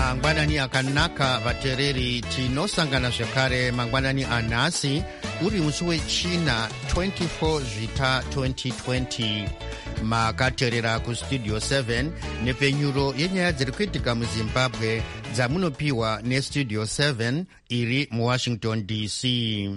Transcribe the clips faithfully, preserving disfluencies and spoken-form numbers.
mangwanani akanaka vatereri tinosangana zvekare mangwanani anhasi uri musi wechina twenty-four zvita twenty twenty. Makateerera kustudio seven nepenyuro yenyaya dziri kuitika muzimbabwe dzamunopiwa nestudio seven iri muwashington D C.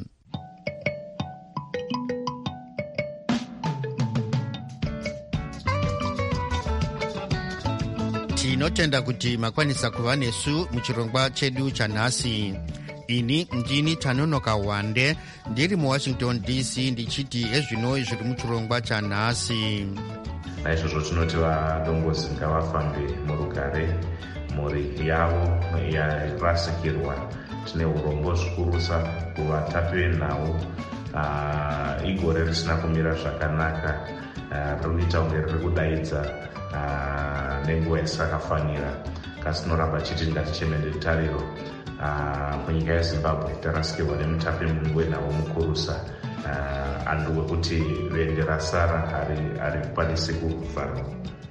Tinotenda kuti makwanisa kuva nesu muchirongwa chedu chanhasi. Ini ndini Tanonoka Wande ndiri muwashington D C ndichiti ezvino zviri muchirongwa chanhasi. Naizvozvo tinoti vadongozi ngavafambe murugare, mhuri yavo yarasikirwa. Tine urombo zvikurusa kuvatapi venhau. Uh, igore risina kumira zvakanaka, riri kuita kunge riri kudaidza uh, nenguva isakafanira. Kasi tinoramba chiti ngatichemende tariro munyika uh, yeZimbabwe tarasikirwa nemutapi wenhau mukurusa. Uh, andu wekuti vende rasara ari kukwanise kuvharwa.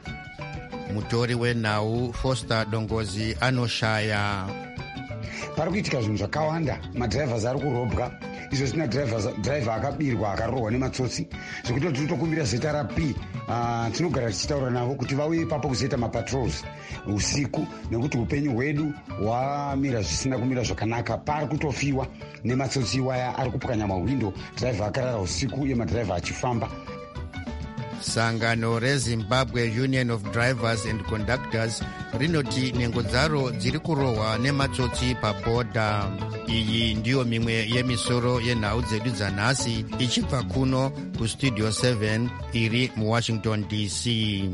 Mutori wenhau Foster Dongozi anoshaya. Pari kuitika zvinhu zvakawanda, madhiraivhasi ari kurobwa. Izvo zvina dhiraivha akabirwa akarohwa nematsotsi zvekuti tinotokumbira zita raP. Uh, tinogara tichitaura navo kuti vauye ipapo kuzoita mapatrols usiku, nekuti upenyu hwedu hwamira zvisina kumira zvakanaka. Pari kutofiwa nematsotsi waya ari kupwanya mahwindo, dhiraivha akarara usiku uye madhiraivha achifamba. Sangano reZimbabwe Union of Drivers and Conductors rinoti nhengo dzaro dziri kurohwa nematsotsi pabhodha. Iyi ndiyo mimwe yemisoro yenhau dzedu dzanhasi ichibva kuno kustudio seven iri muwashington D C.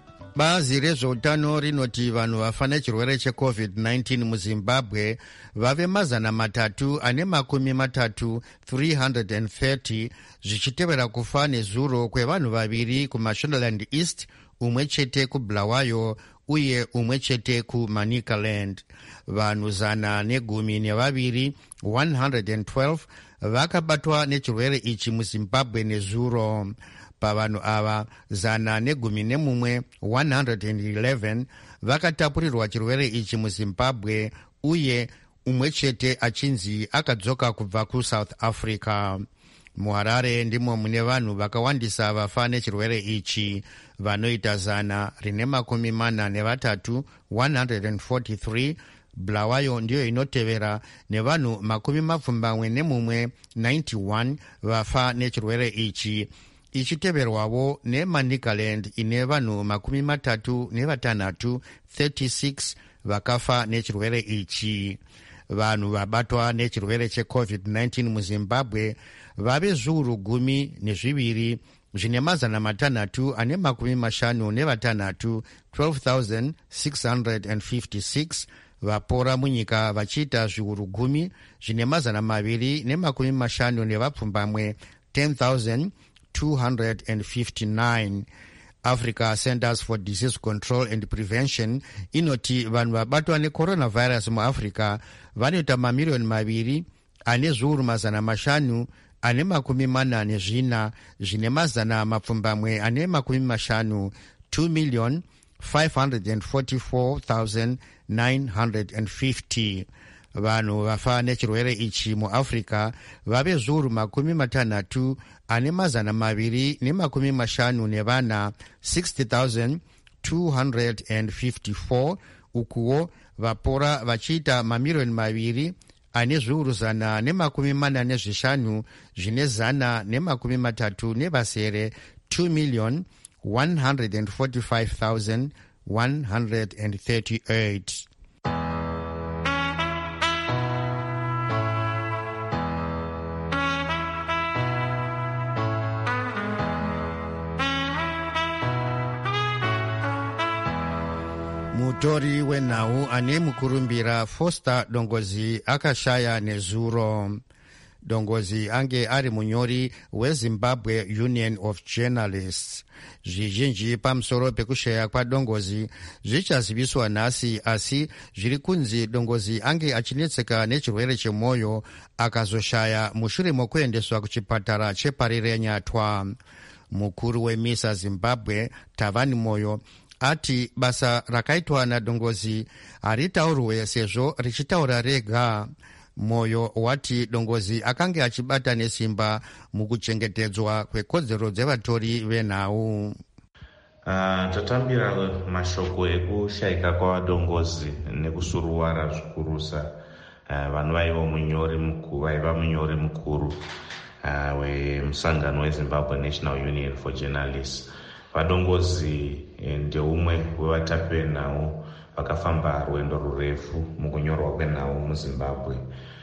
Bazi rezveutano rinoti vanhu vafa nechirwere checovid nineteen muzimbabwe vave mazana matatu ane makumi matatu three hundred thirty, zvichitevera kufa nezuro kwevanhu vaviri kumashonaland east, umwe chete kubulawayo uye umwe chete kumanicaland. Vanhu zana negumi nevaviri one hundred twelve vakabatwa nechirwere ichi muzimbabwe nezuro. Pavanhu ava zana negumi nemumwe one hundred eleven vakatapurirwa chirwere ichi muzimbabwe uye umwe chete achinzi akadzoka kubva kuSouth Africa. MuHarare ndimo mune vanhu vakawandisa vafa nechirwere ichi, vanoita zana rine makumi mana nevatatu one hundred forty-three. Bulawayo ndiyo inotevera nevanhu makumi mapfumbamwe nemumwe ninety-one vafa nechirwere ichi, ichiteverwavo neManicaland ine vanhu makumi matatu nevatanhatu thirty-six vakafa nechirwere ichi. Vanhu vabatwa nechirwere checovid nineteen muzimbabwe vave zviuru gumi nezviviri zvine mazana matanhatu ane makumi mashanu nevatanhatu twelve thousand six hundred fifty-six. Vapora munyika vachiita zviuru gumi zvine mazana maviri nemakumi mashanu nevapfumbamwe ten thousand two hundred fifty-nine. Africa Centers for Disease Control and Prevention inoti vanhu vabatwa necoronavirus muAfrica vanoita mamiliyoni maviri ane zviuru mazana mashanu ane makumi mana nezvina zvine mazana mapfumbamwe ane makumi mashanu two million five hundred forty-four thousand nine hundred fifty. Vanhu vafa nechirwere ichi muAfrica vave zviuru makumi matanhatu ane mazana maviri nemakumi mashanu nevana sixty thousand two hundred fifty-four. Ukuwo vapora vachiita mamiliyoni maviri ane zviuru zana nemakumi mana nezvishanu zvine zana nemakumi matatu nevasere two million one hundred forty-five thousand one hundred thirty-eight. Mutori wenhau ane mukurumbira Foster Dongozi akashaya nezuro. Dongozi ange ari munyori weZimbabwe Union of Journalists. Zvizhinji pamusoro pekushaya kwaDongozi zvichaziviswa nhasi, asi zviri kunzi Dongozi ange achinetseka nechirwere chemwoyo akazoshaya mushure mokuendeswa kuchipatara cheParirenyatwa. Mukuru weMISA Zimbabwe Tavani Moyo ati basa rakaitwa nadongozi haritaurwe sezvo richitaura rega. Moyo wati dongozi akange achibata nesimba mukuchengetedzwa kwekodzero dzevatori venhau. Uh, tatambira mashoko ekushayika kwavadongozi nekusuruwara zvikurusa uh, vanhu vaiva munyori mukuru vaiva munyori mukuru uh, wemusangano weZimbabwe National Union for Journalists. Vadongozi ndeumwe wevatapi venhau vakafamba rwendo rurefu mukunyorwa kwenhau muZimbabwe.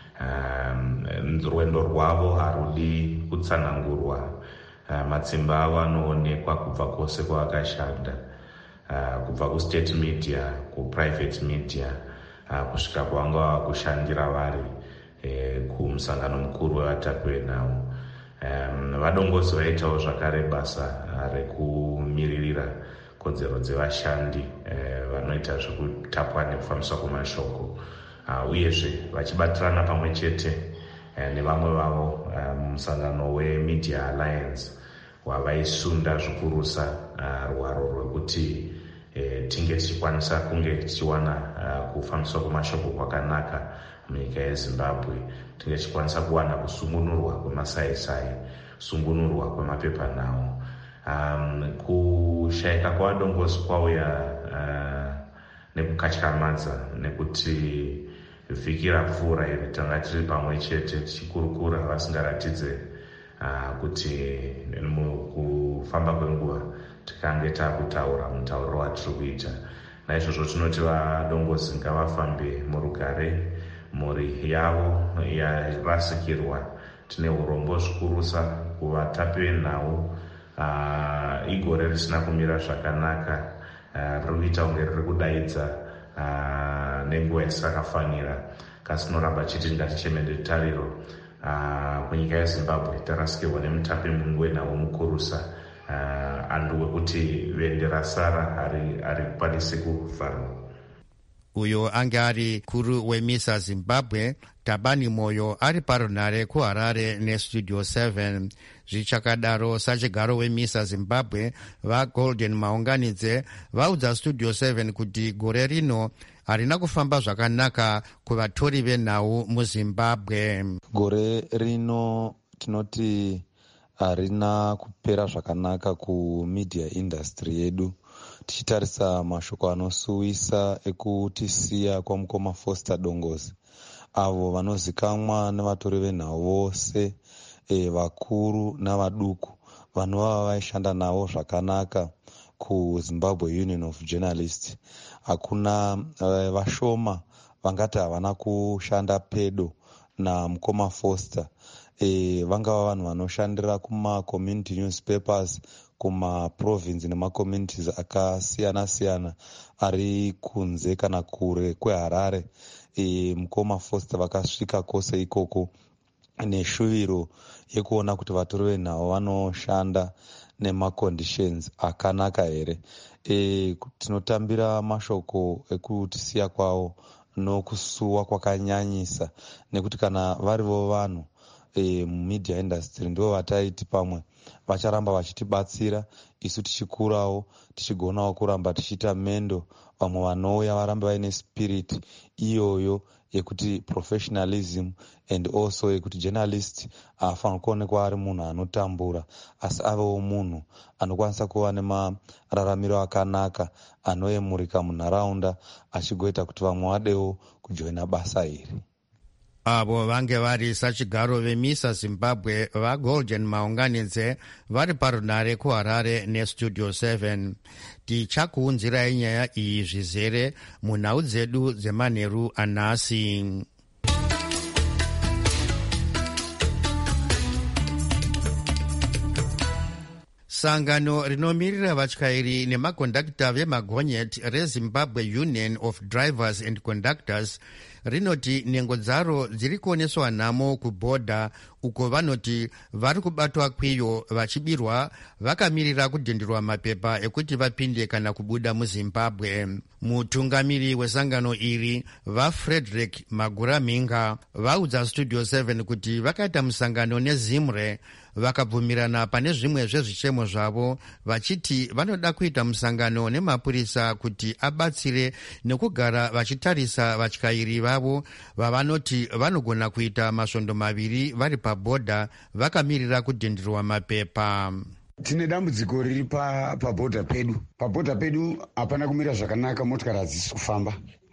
Um, rwendo rwavo harudi kutsanangurwa. Uh, matsimba avo anoonekwa kubva kwose kwavakashanda, uh, kubva kustate media, kuprivate media, uh, kusvika kwavanga vava kushandira vari eh, kumusangano mukuru wevatapi venhau. Um, vadongozi vaitawo zvakare basa rekumiririra kodzero dzevashandi eh, vanoita zvekutapwa nekufambiswa kwemashoko, uh, uyezve vachibatirana pamwe chete nevamwe vavo mumusangano weMedia Alliance wavaisunda zvikurusa rwaro rwekuti tinge tichikwanisa kunge tichiwana kufambiswa kwemashoko kwakanaka munyika yeZimbabwe, tinge tichikwanisa kuwana kusungunurwa kwemasaisai, kusungunurwa kwemapepanhau. Um, kushayika kwavadongozi kwauya uh, nekukatyamadza nekuti vhiki rapfuura iri tanga tiri pamwe chete tichikurukura vasingaratidze uh, kuti mukufamba kwenguva tikange takutaura mutauro watiri kuita. Naizvozvo tinoti vadongozi ngavafambe murugare, mhuri yavo yarasikirwa. Tine urombo zvikurusa kuvatapi venhau. Uh, igore risina kumira zvakanaka, uh, riri kuita kunge riri kudaidza uh, nenguva isakafanira, kasi tinoramba chiti ngatichemede tariro. Uh, kunyika yeZimbabwe tarasikirwa nemutapi wenhau mukurusa, uh, andu wekuti vende rasara harikwanisi kuvharwa. Uyo ange ari kuru weMISA Zimbabwe, Tabani Moyo, ari parunhare kuHarare neStudio seven. Zvichakadaro sachigaro weMISA Zimbabwe vaGolden Maunganidze vaudza Studio seven kuti gore rino harina kufamba zvakanaka kuvatori venhau muZimbabwe. Gore rino tinoti harina kupera zvakanaka kumedia industry yedu. Tichitarisa mashoko anosuwisa ekutisiya kwamukoma Foster Dongozi, avo vanozikamwa nevatori venhau vose, e, vakuru navaduku, vanhu vava vaishanda navo zvakanaka kuZimbabwe Union of Journalists. Hakuna uh, vashoma vangati havana kushanda pedo namukoma Foster. E, vangava vanhu vanoshandira kuma community newspapers, kuma province nemacommunities akasiyana siyana ari kunze kana kure kweHarare. E, mukoma Foster vakasvika kwose ikoko neshuviro yekuona kuti vatori venhau vanoshanda nemaconditions akanaka here. E, tinotambira mashoko ekutisiya kwavo nokusuwa kwakanyanyisa, nekuti kana varivo vanhu e, mumedia industry ndivo vataiti pamwe vacharamba vachitibatsira isu tichikurawo, tichigonawo kuramba tichiita mendo, vamwe vanouya varambe vaine spirit iyoyo yekuti professionalism and also yekuti journalist afanira kuonekwa ari munhu anotambura, asi avewo munhu anokwanisa kuva nemararamiro akanaka, anoyemurika munharaunda, achigoita kuti vamwe vadewo kujoina basa iri. Avo vange vari sachigaro veMISA Zimbabwe vaGolden Maunganidze vari parunhare kuHarare neStudio seven. Tichakuunzirai nyaya iyi zvizere munhau dzedu dzemanheru anhasi. Sangano rinomirira vatyairi nemakondakta vemagonyeti reZimbabwe Union of Drivers and Conductors rinoti nhengo dzaro dziri kuoneswa nhamo kubhodha, uko vanoti vari kubatwa kwiyo vachibirwa vakamirira kudhindirwa mapepa ekuti vapinde kana kubuda muZimbabwe. Mutungamiri wesangano iri vaFrederick Maguraminga vaudza Studio seven kuti vakaita musangano neZimre vakabvumirana pane zvimwe zvezvichemo zvavo, vachiti vanoda kuita musangano nemapurisa kuti abatsire nekugara vachitarisa vatyairi vavo vavanoti vanogona kuita masvondo maviri vari pabhodha vakamirira kudhindirwa mapepa. Tine dambudziko riri pabhodha pa pedu. Pabhodha pedu hapana kumira zvakanaka, motikari hadzisi kufamba.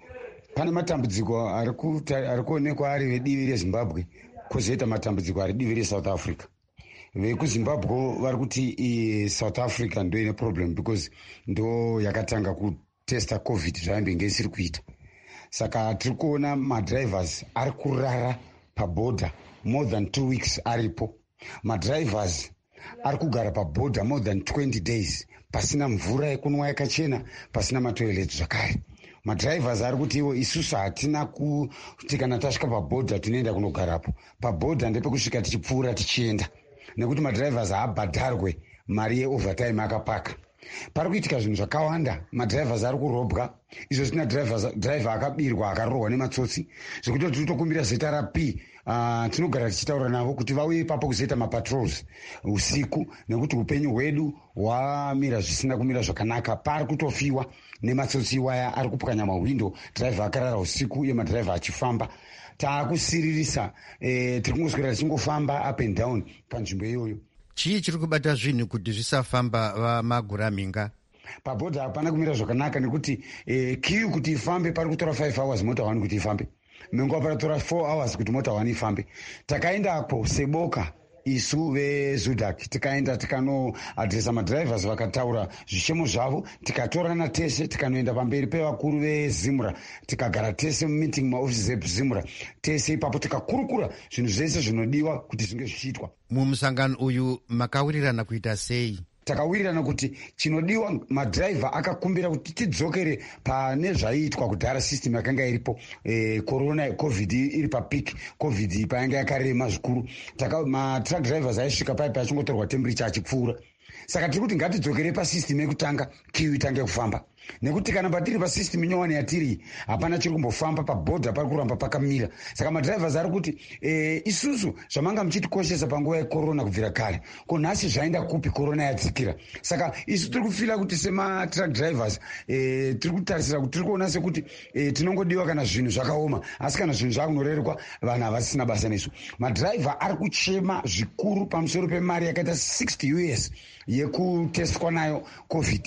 Pane matambudziko ari kuonekwa ari vedivi reZimbabwe, kwozoita matambudziko ari divi reSouth Africa. VekuZimbabwe vari kuti South Africa ndo ine problem because ndo yakatanga kutesta covid zvaimbenge isiri kuita. Saka tiri kuona madrivers ari kurara pabhodha more than two weeks aripo. Madrivers ari kugara pabhodha more than twenty days pasina mvura yekunwa yakachena, pasina matoilet zvakare. Madrivers ari kuti iwo isusu hatina kuti kana tasvika pabhodha tinoenda kunogarapo. Pabhodha ndepekusvika tichipfuura tichienda, nekuti madrivers haabhadharwe mari yeovertime akapaka. Pari kuitika zvinhu zvakawanda. Madrivers ari kurobwa, izvo zvina driver akabirwa akarohwa nematsotsi, zvekuti tiri kutokumbira zita raP Uh, tinogara tichitaura navo kuti vauye ipapo kuzoita mapatrols usiku, nekuti upenyu hwedu hwamira zvisina kumira zvakanaka. Pari kutofiwa nematsotsi waya ari kupwanya mahwindo, driver akarara usiku uye madriver achifamba. Taakusiririsa eh, tiri kungoswera tichingofamba up and down panzvimbo iyoyo. Chii chiri kubata zvinhu kuti zvisafamba vamagura minga? Pabhodha hapana kumira zvakanaka, nekuti eh, kiu kuti ifambe pari kutora five hours mota wani kuti ifambe. Menguva paratora four hours kuti mota wani ifambe. Takaendako seboka isu veZUDAC, tikaenda tikanoadresa madrivers vakataura zvichemo zvavo, tikatorana tese tikanoenda pamberi pevakuru veZimura, tikagara tese mumeeting maofisi eZimura tese ipapo tikakurukura zvinhu zvese zvinodiwa kuti zvinge zvichiitwa. Mumusangano uyu makawirirana kuita sei? Takawirirana kuti chinodiwa, madriver akakumbira kuti tidzokere pane zvaiitwa kudhara, system yakanga iripo eh, corona covid iri papik, covid payanga yakarema zvikuru. Matruck drivers aisvika paipa achingotorwa temperature achipfuura. Saka tiri kuti ngatidzokere pasystem yekutanga, kiu itange kufamba, nekuti kana patiri pasystem inyowani yatiri hapana chiri kumbofamba, pabhodha pari kuramba pakamira. Saka madrivers ari kuti e, isusu zvamanga muchitikoshesa panguva yekorona kubvira kare, ko nhasi zvaenda kupi korona yadzikira. Saka isu tiri kufila kuti sematruck drivers e, tiri kutarisira kuti tiri kuona sekuti e, tinongodiwa kana zvinhu zvakaoma, asi kana zvinhu zvakunorerwa vanhu havasisina basa nesu. Madriver ari kuchema zvikuru pamusoro pemari yakaita sixty U S yekutestwa nayo covid.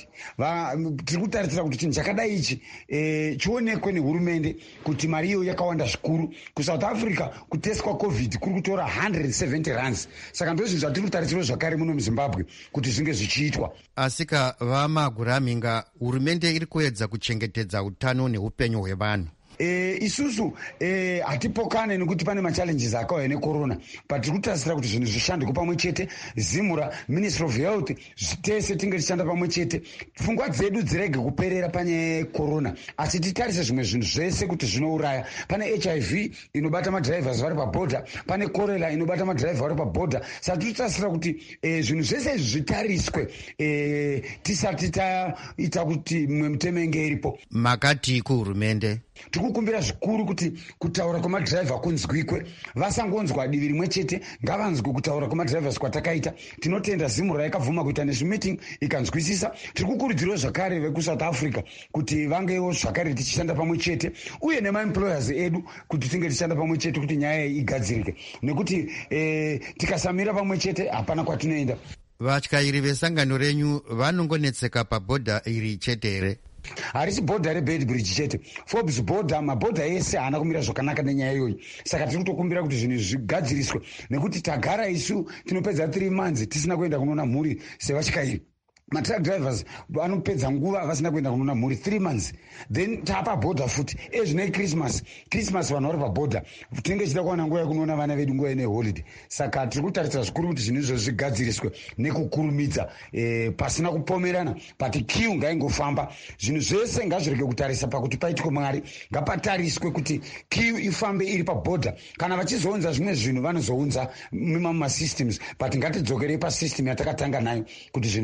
Tiri kutarisira kuti chinhu chakadai ichi e, chionekwe nehurumende kuti mari iyo yakawanda zvikuru. KuSouth Africa kutestwa covid kuri kutora one hundred seventy rands. Saka ndo zvinhu zvatiri kutarisira zvakare muno muZimbabwe kuti zvinge zvichiitwa. Asika vamagura minga, hurumende iri kuedza kuchengetedza utano neupenyu hwevanhu. E, isusu e, hatipokane nekuti pane machallenges akauya nekorona, patiri kutasira kuti zvinhu zvishandike pamwe chete. Zimura, Ministry of Health, tese tinge tichishanda pamwe chete, pfungwa dzedu dzirege kuperera panyaya korona, asi titarise zvimwe zvinhu zvese kuti zvinouraya. Pane H I V inobata madrivers vari pabhodha, pane korera inobata madriver vari pabhodha. Saka tiritasira kuti e, zvinhu zvese izvi zvitariswe e, tisati taita kuti mimwe mutemenge iripo. Makati kuhurumende tikukumbira zvikuru kuti kutaura kwemadriver kunzwikwe, vasangonzwa divi rimwe chete, ngavanzwe kutaura kwemadrivers kwatakaita. Tinotenda Zimura yakabvuma kuita nezvimeeting ikanzwisisa. Tiri kukurudzirawo zvakare vekuSouth Africa kuti vangewo zvakare tichishanda pamwe chete, uye nemaemployers edu kuti tinge tichishanda pamwe chete kuti nyaya iyi igadzirike, nekuti eh, tikasamira pamwe chete hapana kwatinoenda. Vatyairi vesangano renyu vanongonetseka pabhodha iri chete here? Harisi bhodha reBedbridge chete, Forbes bhodha, mabhodha ese haana kumira zvakanaka nenyaya iyoyi. Saka tiri kutokumbira kuti zvinhu zvigadziriswe, nekuti tagara isu tinopedza three months tisina kuenda kunoona mhuri sevatyairi. Matruck drivers vanopedza nguva vasina kuenda kunoona mhuri three months, then tapa bhodha futi. Ezvinei Christmas, Christmas vanhu vari pabhodha, tinenge tichida kuwana nguva yekunoona vana vedu nguva ine holiday. Saka tiri kutarisira zvikuru kuti zvinhu izvo zvigadziriswe nekukurumidza, eh, pasina kupomerana, pati kiu ngaingofamba. Zvinhu zvese ngazvirege kutarisa pakuti paitwe Mwari, ngapatariswe kuti kiu ifambe iri pabhodha. Kana vachizounza zvimwe zvinhu vanozounza mumama systems, but ngatidzokerei pasystem yatakatanga nayo kuti zvinhu zvipfuurire.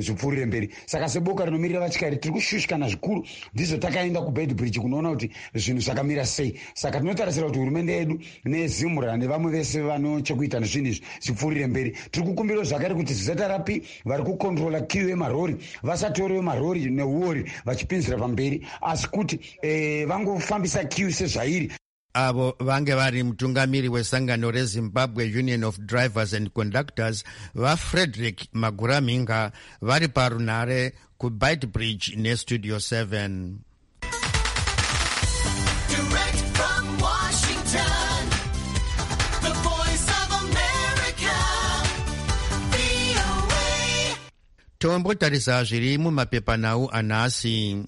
mberi. Saka seboka rinomirira vatyari tiri kushushikana zvikuru, ndizvo takaenda kuBedbridge kunoona kuti zvinhu zvakamira sei. Saka tinotarisira kuti hurumende yedu nezimura nevamwe vese vano chekuita nezvinhu izvi zvipfuurire mberi. Tiri kukumbira zvakare kuti zvetarapi vari kukontrola kiu yemarori vasatorewo marori neuori vachipinzira pamberi, asi kuti eh, vangofambisa kiu sezvairi. Avo vange vari mutungamiri wesangano reZimbabwe Union of Drivers and Conductors vaFrederick Maguraminga vari parunhare kuBedbridge neStudio seven. Direct from Washington, the voice of America, V O A. Tombotarisa zviri mumapepanhau anhasi.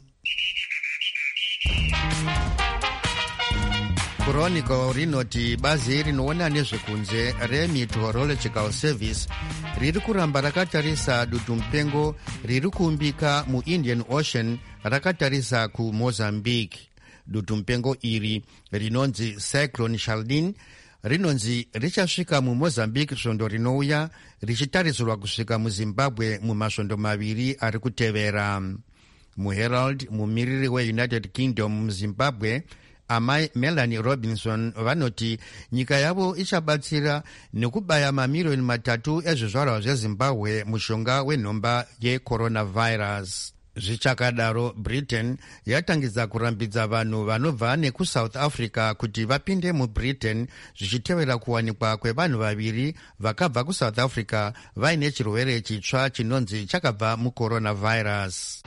Chronicle rinoti bazi rinoona nezvekunze remeteorological service riri kuramba rakatarisa dutu mupengo riri kuumbika muIndian Ocean rakatarisa kuMozambique. Dutu mupengo iri rinonzi Cyclone Shaldin rinonzi richasvika muMozambique svondo rinouya, richitarisirwa kusvika muZimbabwe mumasvondo maviri ari kutevera. MuHerald, mumiriri weUnited Kingdom muZimbabwe, amai Melanie Robinson vanoti nyika yavo ichabatsira nekubaya mamiriyoni matatu ezvizvarwa zveZimbabwe mushonga wenhomba yecoronavirus. Zvichakadaro, Britain yatangidza kurambidza vanhu vanobva nekuSouth Africa kuti vapinde muBritain zvichitevera kuwanikwa kwevanhu vaviri vakabva kuSouth Africa vaine chirwere chitsva chinonzi chakabva mucoronavirus.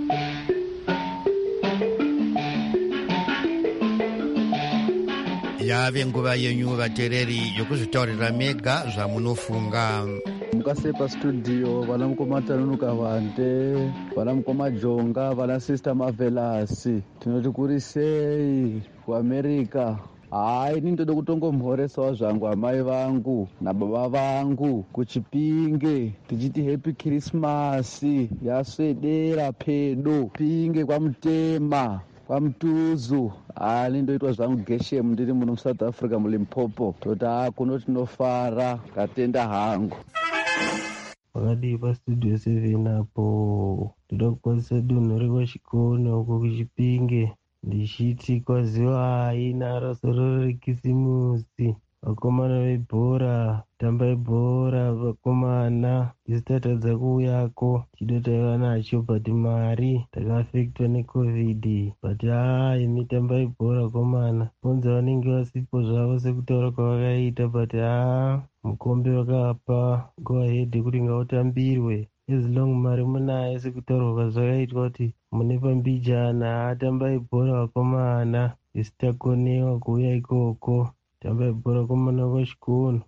Yave nguva yenyu vatereri yokuzvitaurira mega zvamunofunga. Mukasepa studio vana mukoma Tanunuka Vande, vana mukoma Jonga, vana sister Marvelous, tinoti kuri sei kuAmerica. Hai, ini ndoda kutongomhoresawo zvangu amai vangu nababa vangu kuChipinge tichiti happy Christmas yaswedera pedo Pinge kwaMutema kwaMutuzu. Ani ndoitwa zvangu Geshemu ndiri muno muSouth Africa muLimpopo, toti kuno tinofara katenda hangu. Wakadii pastudio seven apo ndoda kukwazisa dunhu rekwachikona uko kuChipinge ndichiti kwaziwa haina rasoro rekisimusi, vakomana vebhora tambai bhora vakomana isitatadza kuuyako chidotaiva nacho but mari takafektwa necovid but hai mitambai bhora komana bonza vanenge vasipo zvavo sekutaura kwavakaita but haa mukombe vakapa go ahead kuti ngautambirwe as long mari munayo sekutaurwa kwazvakaitwa kuti mune pambijana atambai bhora vakomana isitakonewa kuuya ikoko tambai bhora komana kwachikono.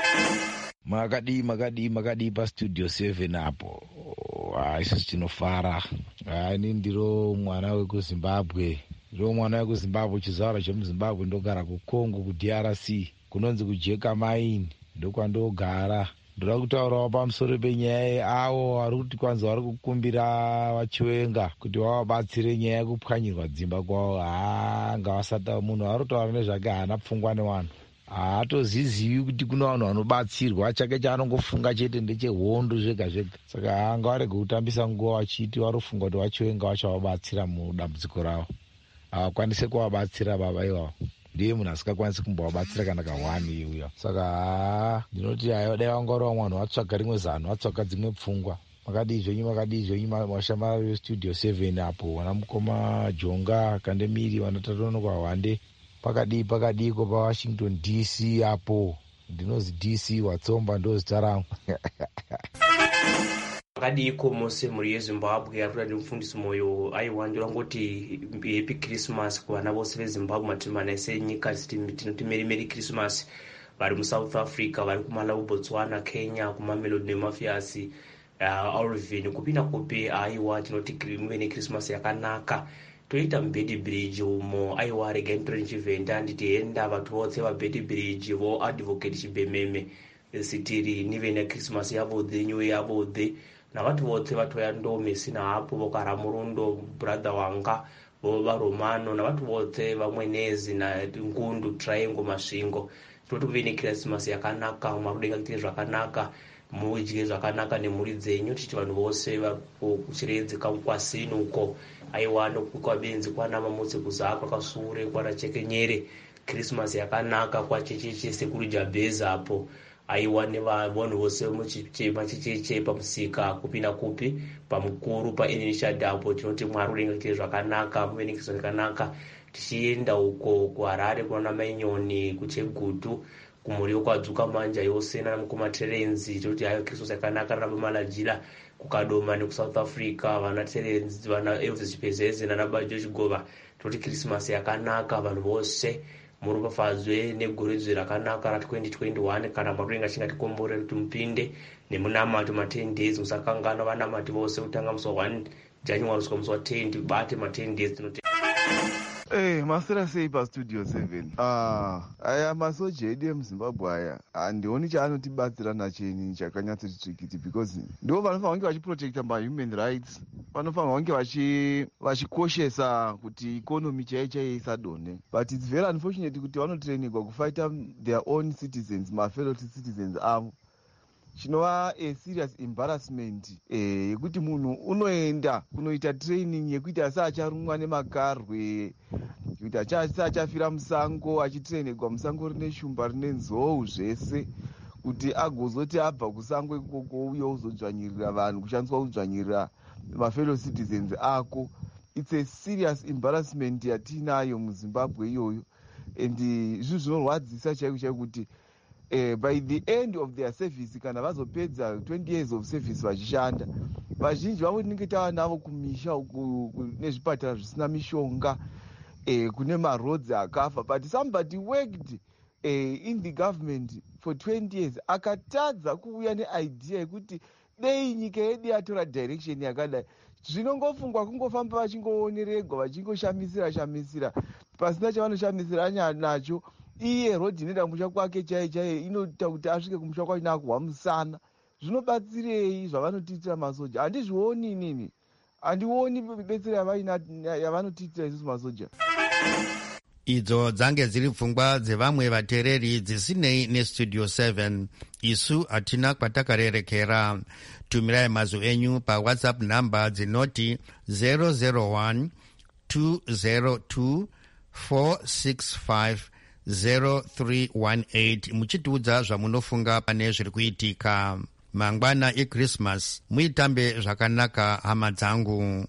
Makadii makadii makadii pastudio seven apo. Ah, isusu tinofara. Ah, ini ndiro mwana wekuZimbabwe. Ndiro mwana wekuZimbabwe, chizvarwa chemuZimbabwe, ndogara kuCongo kuD R C kunonzi kujeka maini ndokwandogara. Ndoda kutaurawo pamusoro penyaya avo vari kuti kwanza vari kukumbira vaChiwenga kuti vavabatsire nyaya yekupwanyirwa dzimba kwavo. Haa, ngavasata munhu ari kutaura nezvake haana pfungwa nevanhu. Haatozizivi kuti kuna vanhu vanobatsirwa, chake chaanongofunga chete ndechehondo zvega zvega. Saka hanga varege kutambisa nguva vachiti varofunga kuti vaChiwenga vachavabatsira mudambudziko ravo. Havakwanise kuvabatsira baba ivavo. Ndiye munhu asingakwanisi kumbovabatsira kana kawani iuya. Saka haa ndinoti hayo dai vangoriwa mwanhu vatsvaga rimwe zano, vatsvaga dzimwe pfungwa. Makadii zvenyu makadii zvenyu mashama vestudio seven apo, vana mukoma Jonga Kandemiri, vana Tanunuka Vande. Pakadii pakadii ko paWashington D C apo, ndinozi D C Watsomba ndo zita rangu. Pakadiko mose muri yeZimbabwe arikuda nemufundisi moyo aiwa ndorangoti happy Christmas kuvana vose veZimbabwe matimana ese nyika tinoti Merry Merry Christmas vari muSouth Africa, vari kuMalawi, Botswana, Kenya, kuMamelodi neMafias, uh, Alvin kupinda kupi aiwa tinoti muve neChristmas yakanaka. Toita muBedbridge umo aiwa regai nditore ndichivhenda nditi enda vantu vose vaBedbridge vo advocate Chibhememe sitiri nive neChristmas yavodhe nyuwe yavodhe navatu vose vatoya ndome sina hapo vokara murundo brother wanga vova Romano navatu vose vamwenezi na Ngundu Triangle Masvingo toti kuve neChristmas yakanaka marudenga kuite zvakanaka mudye zvakanaka nemhuri dzenyu, tichiti vanhu vose kuchiredzeka kwasini uko aiwa nokukwa benzi kwana mamutse kuzakwa kasure kwana chekenyere Christmas yakanaka kwa checheche sekuru Jabeza apo aiwa nevanhu vose muchichema chicheche pamusika kupi nakupi pamukuru painishad apo tinoti Mwari urengetere zvakanaka muvenekeswa zvakanaka tichienda uko kuHarare kuna Mainyoni kuChegutu kumuriwo kwadzuka manja yose namukumaterenzi toti hayo Christmas yakanaka nabamalajira kukadoma nekusouth Africa vana terenzi vana Elvis Chipezeze nanabajo Chigova toti Christmas yakanaka vanhu vose murupafadzwe negoredzo rakanaka ra twenty twenty-one kana makurenga chingatikomborera kuti mupinde nemunamati ma ten days musakangana vanamati vose kutanga musi wa one January kusvika musi wa ten tibate ma ten days tinoti Hey, masera sei pastudio seven. Ah, aya masoja edu emuZimbabwe aya handioni chaanotibatsira nacheni chakanyatsoti trikiti because ndo vanofanira kunge vachiprotecta mahuman rights, vanofanira kunge vachi vachikoshesa kuti ikonomi chaiyo chaiyo isadonhe, but it's very unfortunate kuti vanotrainigwa kufighta their own citizens, mafellow citizens avo. Chinova a serious embarrassment yekuti eh, munhu unoenda kunoita training yekuti asacharumwa nemakarwe, kuti asachafira musango achitrainirwa musango rine shumba rine nzou zvese, kuti agozoti abva kusango ikoko uye uzodzvanyirira vanhu kushandiswa kudzvanyirira mafellow citizens ako. It's a serious embarrassment yatinayo muZimbabwe iyoyo, and izvi zvinorwadzisa chaiko chaiko kuti Uh, by the end of their service kana vazopedza twenty years of service vachishanda, vazhinji vavo tinenge tava navo kumisha nezvipatara zvisina mishonga, uh, kune maroads akafa, but somebody worked uh, in the government for twenty years akatadza kuuya neidea yekuti dei nyika yedu yatora direction yakadai, zvinongofungwa kungofamba vachingooneregwa vachingoshamisira shamisira pasina chavanoshamisira nacho. Iye rodhi inoenda kumusha kwake chaiye chaiye inoita kuti asvike kumusha kwacho nakuhwa musana. Zvinobatsirei zvavanotiitira masoja? Handizvioni inini, handioni betsero yavanotiitira isusu masoja. Idzo dzange dziri pfungwa dzevamwe vateereri dzisinei nestudio seven. Isu hatina kwatakarerekera. Tumirai mazwi enyu pawhatsapp namba dzinoti zero zero one two zero two four six five zero three one eight muchitiudza zvamunofunga pane zviri kuitika. Mangwana eChristmas muitambe zvakanaka hama dzangu.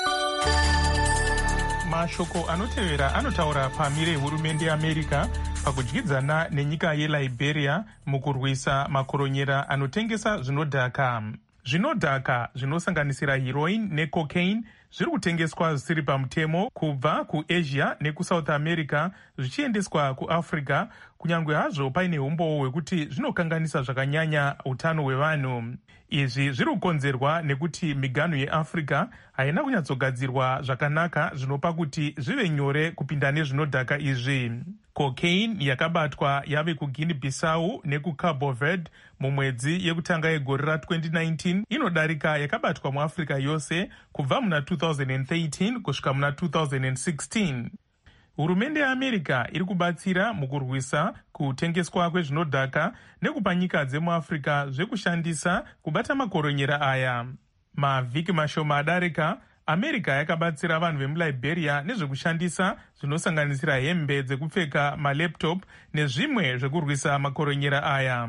Mashoko anotevera anotaura pamire yehurumende yeAmerica pakudyidzana nenyika yeLiberia mukurwisa makoronyera anotengesa zvinodhaka. Zvinodhaka zvinosanganisira heroin necocaine zviri kutengeswa zvisiri pamutemo kubva kuAsia nekuSouth America zvichiendeswa kuAfrica, kunyange hazvo paine umboo hwekuti zvinokanganisa zvakanyanya utano hwevanhu. Izvi zviri kukonzerwa nekuti miganhu yeAfrica haina kunyatsogadzirwa zvakanaka zvinopa kuti zvive nyore kupinda nezvinodhaka izvi. Cocaine yakabatwa yave kuGuinea Bissau nekuCabo Verde mumwedzi yekutanga yegore ra twenty nineteen inodarika yakabatwa muAfrica yose kubva muna two thousand thirteen kusvika muna two thousand sixteen. Hurumende yeAmerica iri kubatsira mukurwisa kutengeswa kwezvinodhaka nekupa nyika dzemuAfrica zvekushandisa kubata makoronyera aya. Mavhiki mashoma adarika, America yakabatsira vanhu vemuLiberia nezvekushandisa zvinosanganisira hembe dzekupfeka, malaptop nezvimwe zvekurwisa makoronyera aya.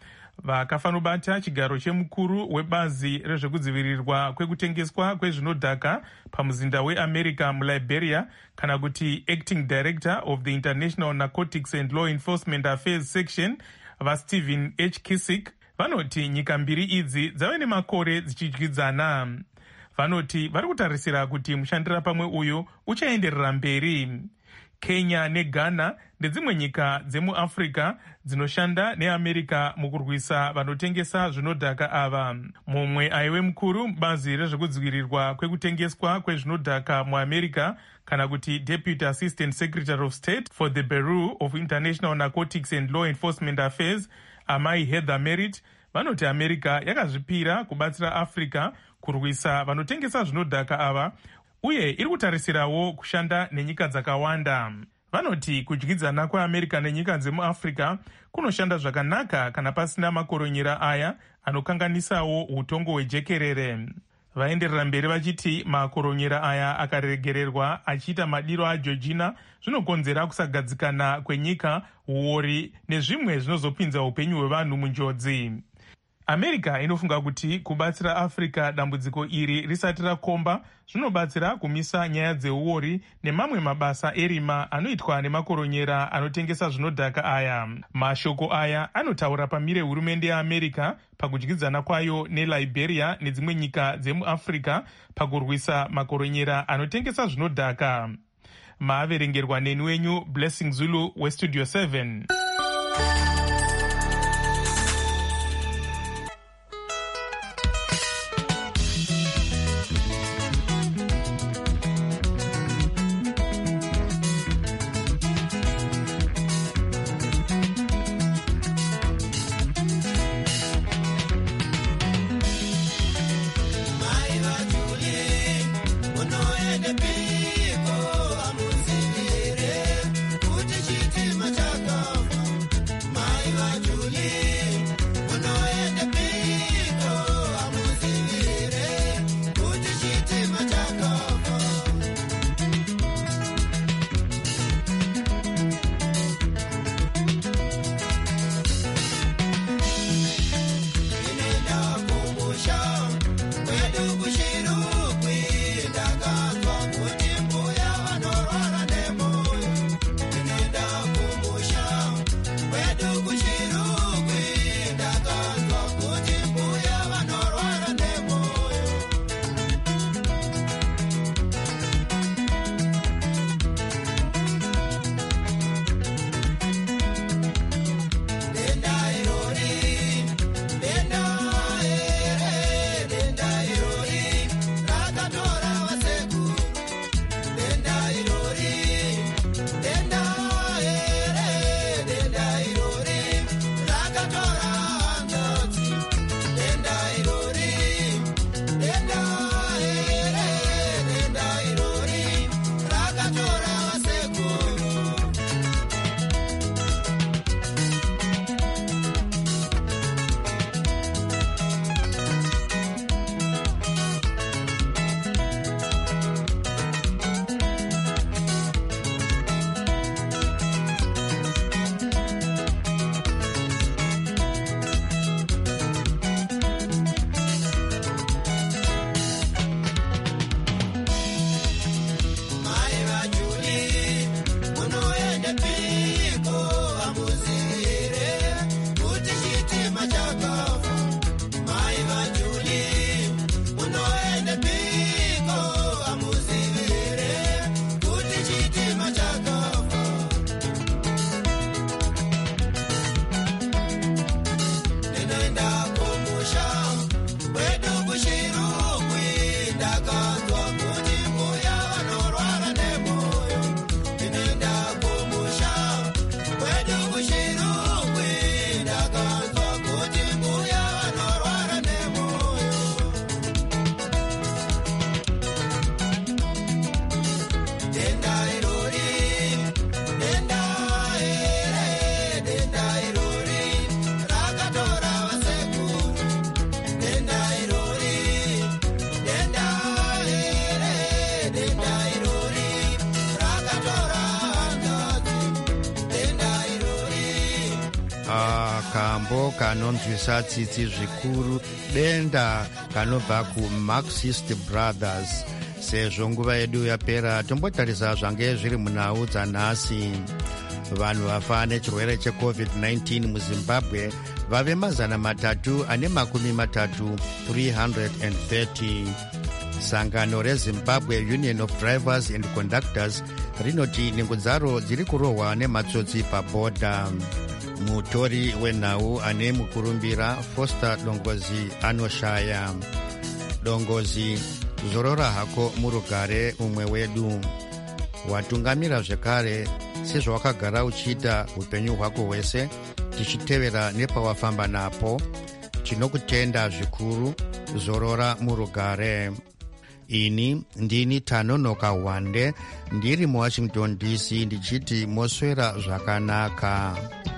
Vakafanobata chigaro chemukuru webazi rezvekudzivirirwa kwekutengeswa kwezvinodhaka pamuzinda weAmerica muLiberia, kana kuti Acting Director of the International Narcotics and Law Enforcement Affairs Section, vaStephen H. Kissick, vanoti nyika mbiri idzi dzave nemakore dzichidyidzana. Vanoti vari kutarisira kuti mushandira pamwe uyu uchaenderera mberi. Kenya neGhana ndedzimwe nyika dzemuAfrica dzinoshanda neAmerica mukurwisa vanotengesa zvinodhaka ava. Mumwe aiwe mukuru mubazi rezvekudzivirirwa kwekutengeswa kwezvinodhaka muAmerica, kana kuti Deputy Assistant Secretary of State for the Bureau of International Narcotics and Law Enforcement Affairs, Amai Heather Merritt, vanoti America yakazvipira kubatsira Africa kurwisa vanotengesa zvinodhaka ava, uye iri kutarisirawo kushanda nenyika dzakawanda. vanoti kudyidzana kweamerica nenyika dzemuafrica kunoshanda zvakanaka kana pasina makoronyera aya anokanganisawo utongo hwejekerere. Vaenderera mberi vachiti makoronyera aya akaregererwa achiita madiro ageorgina zvinokonzera kusagadzikana kwenyika, uori nezvimwe zvinozopinza upenyu hwevanhu munjodzi. America inofunga kuti kubatsira Africa dambudziko iri risati rakomba zvinobatsira kumisa nyaya dzeuori nemamwe mabasa erima anoitwa nemakoronyera anotengesa zvinodhaka aya. Mashoko aya anotaura pamire hurumende yeAmerica pakudyidzana kwayo neLiberia nedzimwe nyika dzemuAfrica pakurwisa makoronyera anotengesa zvinodhaka. Maaverengerwa neni wenyu Blessing Zulu weStudio seven. kambo kanonzwisa tsitsi zvikuru, denda kanobva kuMarxist Brothers. Sezvo nguva yedu yapera, tombotarisa zvange zviri munhau dzanhasi. Vanhu vafa nechirwere checovid nineteen muZimbabwe vave mazana matatu ane makumi matatu three hundred thirty. Sangano reZimbabwe Union of Drivers and Conductors rinoti nhengo dzaro dziri kurohwa nematsotsi pabhodha. Mutori wenhau ane mukurumbira Foster Dongozi anoshaya. Dongozi, zorora hako murugare umwe wedu. Watungamira zvekare sezvawakagara uchiita upenyu hwako hwese, tichitevera nepawafamba napo. Tinokutenda zvikuru, zorora murugare. ini ndini Tanonoka Wande ndiri muwashington D C ndichiti moswera zvakanaka.